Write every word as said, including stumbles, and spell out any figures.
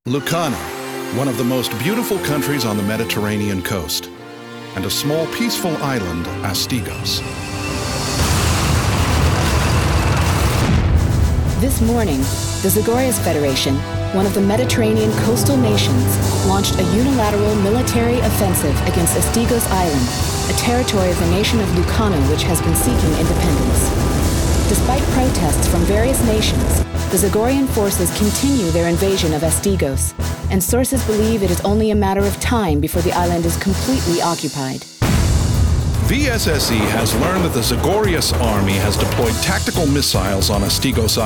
Lucana, one of the most beautiful countries on the Mediterranean coast, and a small peaceful island, Astigos. This morning, the Zagorius Federation, one of the Mediterranean coastal nations, launched a unilateral military offensive against Astigos Island, a territory of the nation of Lucana which has been seeking independence. Despite protests from various nations, the Zagorian forces continue their invasion of Astigos, and sources believe it is only a matter of time before the island is completely occupied. V S S E has learned that the Zagorius army has deployed tactical missiles on Astigos